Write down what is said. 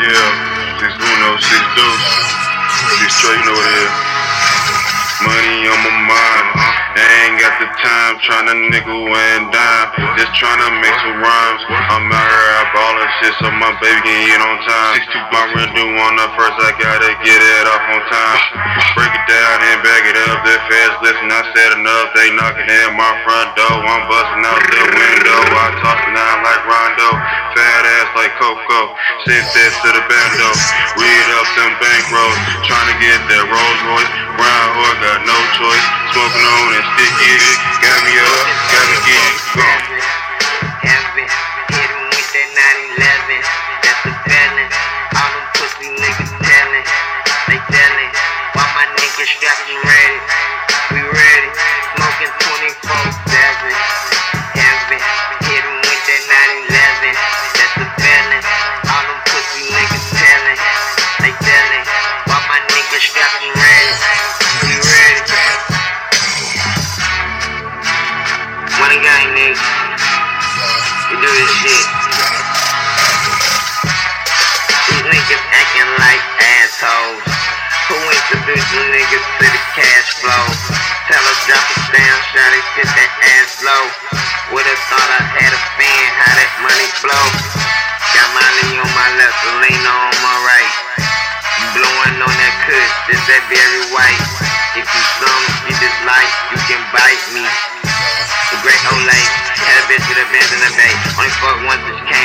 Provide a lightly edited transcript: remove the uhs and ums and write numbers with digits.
Yeah, 6 Uno, 6 Deuce. 6 Trey, you know what it is. Money on my mind. I ain't got the time tryna nickel and dime. Just tryna make some rhymes. I'm out here out ballin' shit so my baby can eat on time. My rent due on the first, I gotta get it off on time. Break it down and back it up. That fast listen, I said enough. They knocking at my front door. I'm busting out the window. I toss it down like Rondo. Fat ass like Coco. Send that to the bando. Read up them bankrolls. Tryna get that Rolls Royce. Brown Horse got no choice. Smoking on and sticky. Got me up, got me getting gone. Heaven, hit him with that 911. That's the feeling. All them pussy niggas telling. They telling. Why my niggas strapped and ready? We ready. Smoking 24/7. Heaven, hit him with that 911. That's the feeling. All them pussy niggas telling. They telling. Why my niggas strapped and ready? We ready. Money gang, nigga. We do this shit. These niggas acting like assholes. Who introduced you niggas to the cash flow? Tell her drop it down, shawty, sit that ass low. Would've thought I had a fan, how that money flow. Got Molly on my left, Selena on my right. Blowing on that kush, this that Barry White. If you something you dislike, you can bite me. The great Olay, had a bitch with a Benz in the bay. Only fuck once, bitch came